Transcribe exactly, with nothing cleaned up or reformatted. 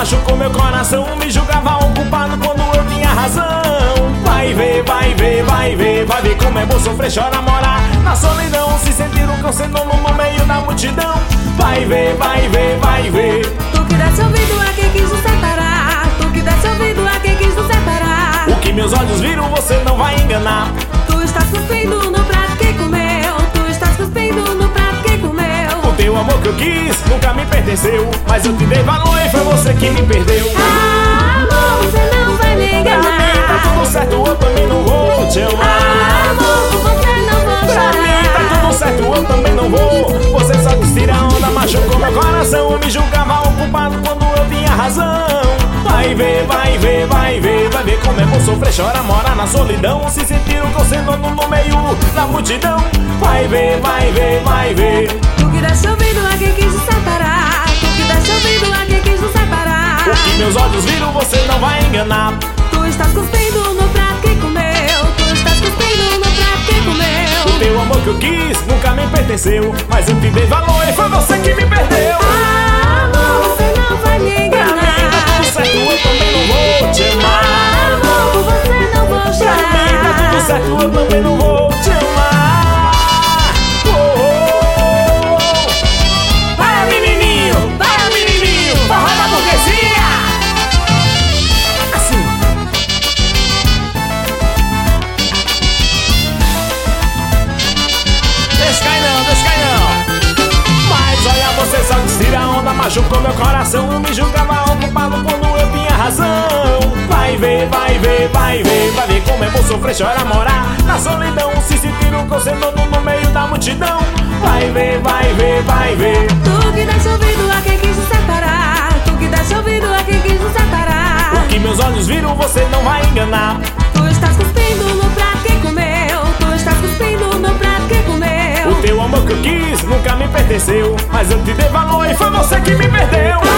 machucou meu coração. Me julgava um culpado quando eu tinha razão. Vai ver, vai ver, vai ver, vai ver como é bom sofrer, chorar, morar na solidão, se sentir um cão sem dono no meio da multidão. Vai ver, vai ver, vai ver. Tu que desse ouvido a quem quis nos separar. Tu que desse ouvido a quem quis nos separar. O que meus olhos viram você não vai enganar. Tu estás cuspindo no prato que comeu. Tu estás cuspindo no prato que comeu. O teu amor que eu quis nunca me pertenceu, mas eu te dei valor e foi você que me perdeu. Ah, amor, você não vai me enganar. Pra mim tá tudo certo, eu também não vou te amar. Ah, amor, por você não vou Pra chorar. mim tá tudo certo, eu também não vou. Você só quis tirar onda, machucou meu coração. Me julgava um culpado quando eu tinha razão. Vai ver, vai ver, vai ver, vai ver como é bom sofrer, chorar, morar na solidão, se sentir um cão sem dono no meio da multidão. Vai ver, vai ver, vai ver. Tu que desse ouvido a quem quis nos separar. Tu que desse ouvido a quem quis nos separar. O que meus olhos viram você não vai enganar. Tu estás cuspindo no prato que comeu. Tu estás cuspindo no prato que comeu. O teu amor que eu quis nunca me pertenceu, mas eu te dei valor e foi você que me perdeu. Ah, amor, você não vai me enganar. Pra mim tá tudo certo, eu também não vou te amar. Ah, amor, por você não vou Pra chorar. mim tá tudo certo, eu também não vou te amar. Oh, oh, oh. Para menininho, para menininho, forró da burguesia. Assim. Deixa cair não, deixa cair não. Mas olha, você só quis tirar onda, machucou meu coração. Me julgava um culpado quando eu tinha razão. Vai ver, vai ver, vai ver, vai ver como é bom sofrer, chorar, morar na solidão, se sentir um cão sem dono no meio da multidão. Vai ver, vai ver, vai ver. Tu que desse ouvido a quem quis nos separar. Tu que desse ouvido a quem quis nos separar. O que meus olhos viram você não vai enganar. Tu estás cuspindo no prato que comeu. Tu estás cuspindo no prato que comeu. O teu amor que eu quis nunca me pertenceu, mas eu te dei valor e foi você que me perdeu.